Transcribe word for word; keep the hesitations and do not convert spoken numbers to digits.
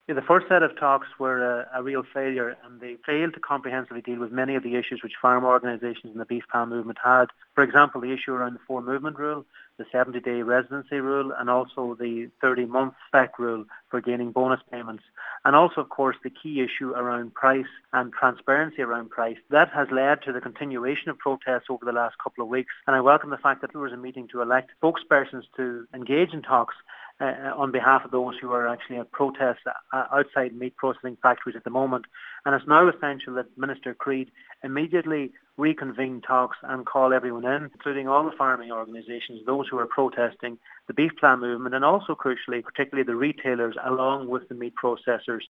Yeah, the first set of talks were a, a real failure, and they failed to comprehensively deal with many of the issues which farm organisations and the beef plan movement had. For example, the issue around the four movement rule, the seventy-day residency rule, and also the thirty-month spec rule for gaining bonus payments. And also, of course, the key issue around price and transparency around price. That has led to the continuation of protests over the last couple of weeks. And I welcome the fact that there was a meeting to elect spokespersons to engage in talks Uh, on behalf of those who are actually at protests uh, outside meat processing factories at the moment. And it's now essential that Minister Creed immediately reconvene talks and call everyone in, including all the farming organisations, those who are protesting, the beef plan movement, and also crucially, particularly the retailers along with the meat processors.